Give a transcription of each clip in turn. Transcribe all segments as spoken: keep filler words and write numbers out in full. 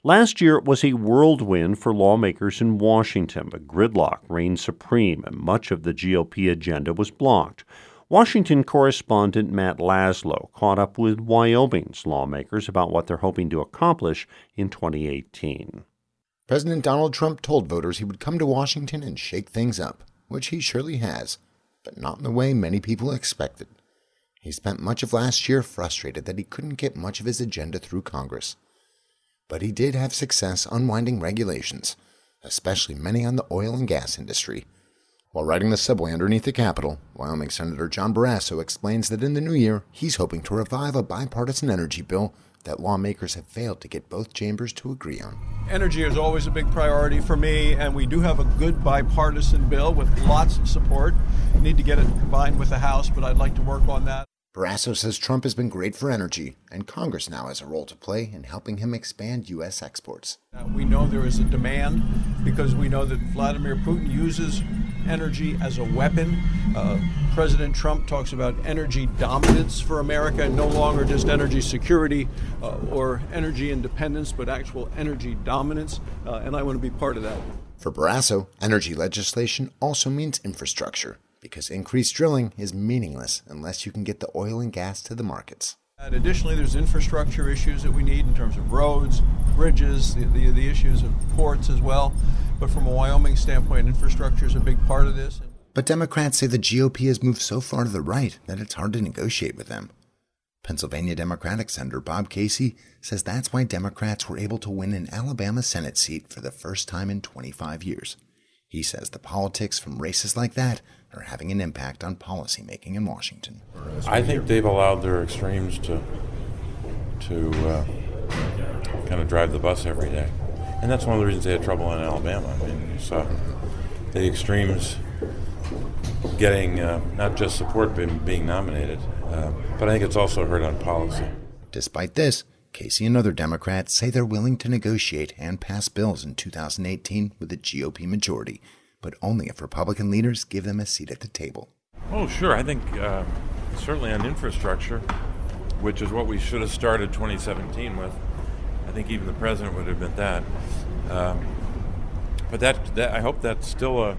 Last year was a whirlwind for lawmakers in Washington, but gridlock reigned supreme and much of the G O P agenda was blocked. Washington correspondent Matt Laslo caught up with Wyoming's lawmakers about what they're hoping to accomplish in twenty eighteen. President Donald Trump told voters he would come to Washington and shake things up, which he surely has, but not in the way many people expected. He spent much of last year frustrated that he couldn't get much of his agenda through Congress. But he did have success unwinding regulations, especially many on the oil and gas industry. While riding the subway underneath the Capitol, Wyoming Senator John Barrasso explains that in the new year, he's hoping to revive a bipartisan energy bill that lawmakers have failed to get both chambers to agree on. Energy is always a big priority for me, and we do have a good bipartisan bill with lots of support. We need to get it combined with the House, but I'd like to work on that. Barrasso says Trump has been great for energy, and Congress now has a role to play in helping him expand U S exports. Uh, we know there is a demand because we know that Vladimir Putin uses energy as a weapon. Uh, President Trump talks about energy dominance for America, no longer just energy security uh, or energy independence, but actual energy dominance, uh, and I want to be part of that. For Barrasso, energy legislation also means infrastructure, because increased drilling is meaningless unless you can get the oil and gas to the markets. And additionally, there's infrastructure issues that we need in terms of roads, bridges, the, the, the issues of ports as well. But from a Wyoming standpoint, infrastructure is a big part of this. But Democrats say the G O P has moved so far to the right that it's hard to negotiate with them. Pennsylvania Democratic Senator Bob Casey says that's why Democrats were able to win an Alabama Senate seat for the first time in twenty-five years. He says the politics from races like that are having an impact on policymaking in Washington. I think they've allowed their extremes to to uh, kind of drive the bus every day. And that's one of the reasons they had trouble in Alabama. I mean, you saw the extremes getting uh, not just support but being nominated, uh, but I think it's also hurt on policy. Despite this, Casey and other Democrats say they're willing to negotiate and pass bills in two thousand eighteen with a G O P majority, but only if Republican leaders give them a seat at the table. Oh, sure. I think uh, certainly on infrastructure, which is what we should have started twenty seventeen with. I think even the president would admit that. Um, but that, that I hope that's still a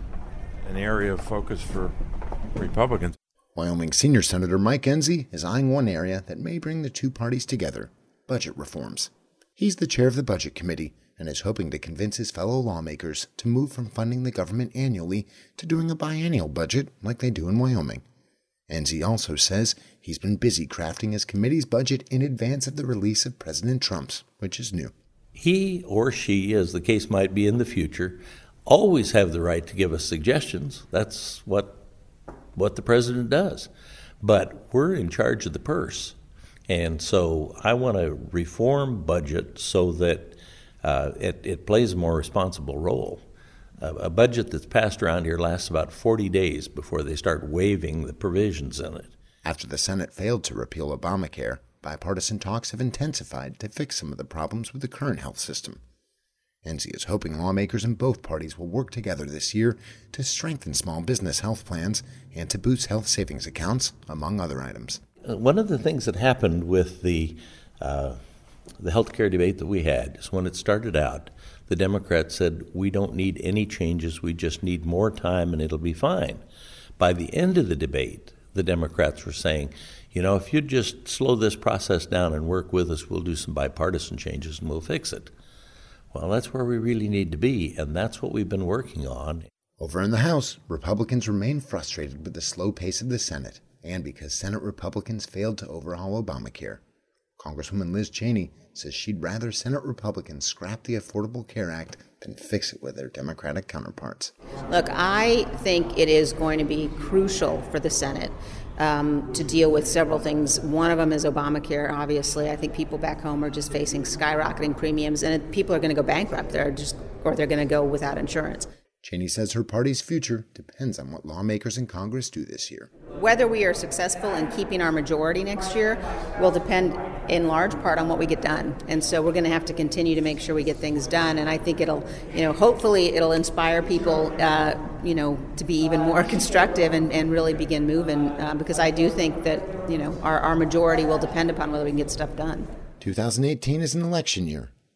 an area of focus for Republicans. Wyoming Senior Senator Mike Enzi is eyeing one area that may bring the two parties together: budget reforms. He's the chair of the Budget Committee and is hoping to convince his fellow lawmakers to move from funding the government annually to doing a biennial budget like they do in Wyoming. Enzi also says he's been busy crafting his committee's budget in advance of the release of President Trump's, which is new. He or she, as the case might be in the future, always have the right to give us suggestions. That's what what the president does. But we're in charge of the purse. And so I want to reform budget so that uh, it, it plays a more responsible role. Uh, a budget that's passed around here lasts about forty days before they start waiving the provisions in it. After the Senate failed to repeal Obamacare, bipartisan talks have intensified to fix some of the problems with the current health system. Enzi is hoping lawmakers in both parties will work together this year to strengthen small business health plans and to boost health savings accounts, among other items. One of the things that happened with the uh, the health care debate that we had is when it started out, the Democrats said, we don't need any changes, we just need more time and it'll be fine. By the end of the debate, the Democrats were saying, you know, if you'd just slow this process down and work with us, we'll do some bipartisan changes and we'll fix it. Well, that's where we really need to be, and that's what we've been working on. Over in the House, Republicans remain frustrated with the slow pace of the Senate, and because Senate Republicans failed to overhaul Obamacare. Congresswoman Liz Cheney says she'd rather Senate Republicans scrap the Affordable Care Act than fix it with their Democratic counterparts. Look, I think it is going to be crucial for the Senate um, to deal with several things. One of them is Obamacare, obviously. I think people back home are just facing skyrocketing premiums, and it, people are going to go bankrupt. They're just, or they're going to go without insurance. Cheney says her party's future depends on what lawmakers in Congress do this year. Whether we are successful in keeping our majority next year will depend in large part on what we get done. And so we're going to have to continue to make sure we get things done. And I think it'll, you know, hopefully it'll inspire people, uh, you know, to be even more constructive and, and really begin moving. Uh, because I do think that, you know, our, our majority will depend upon whether we can get stuff done. two thousand eighteen is an election year.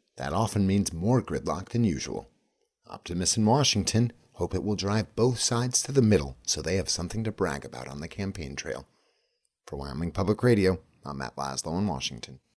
That often means more gridlock than usual. Optimists in Washington hope it will drive both sides to the middle so they have something to brag about on the campaign trail. For Wyoming Public Radio, I'm Matt Laszlo in Washington.